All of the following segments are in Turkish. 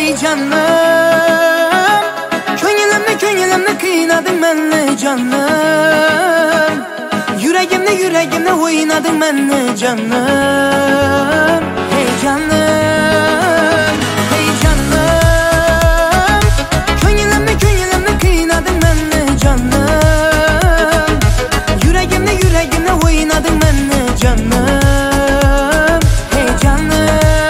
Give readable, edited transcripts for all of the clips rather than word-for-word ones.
Hey canım, ko'nglimni qiynading meni canım. Yüreğimde oynadın meni canım. Hey canım, hey canım, ko'nglimni qiynading meni canım. Yüreğimde oynadın meni canım. Hey canım.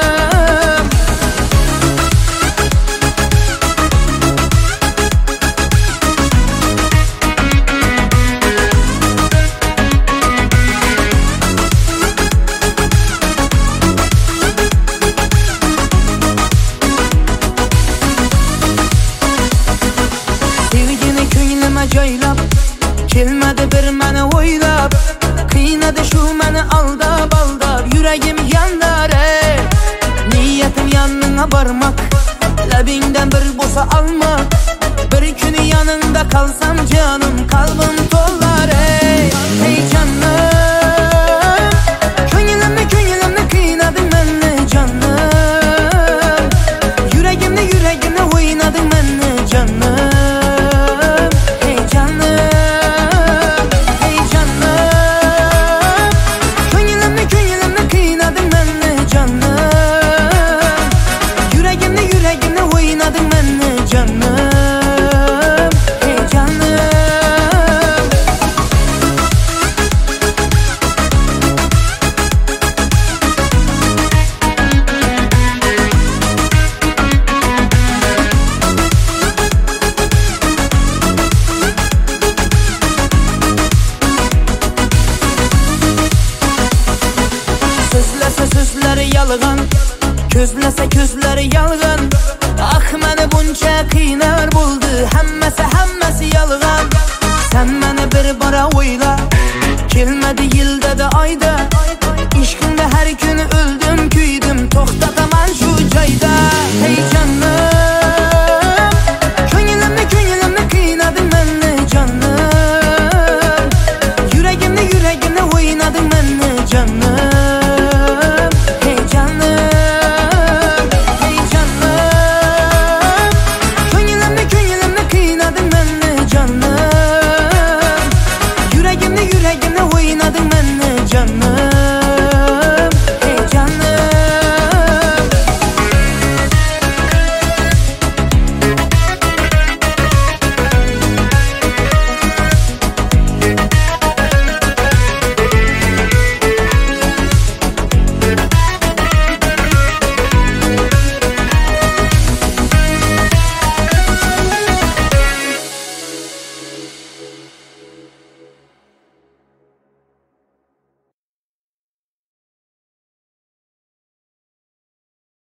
Joylab kelmadi bir meni o'ylab, qiynadi shu meni aldab yüreğim yandar ey. Niyetim yanına barmak, labingdan bir bo'lsa almak. Bir kun yanında kalsam canım, kalbim to'lar ey. Hey canım, ko'nglimni qiynading meni canım. Yüreğimde oynading meni canım. Sözleri yalgan, közlese közleri yalgan. Ah meni buncha qiynar bo'ldi, hammasi yalgan. Sen meni bir bara o'yla, kelmadi yilda da oyda.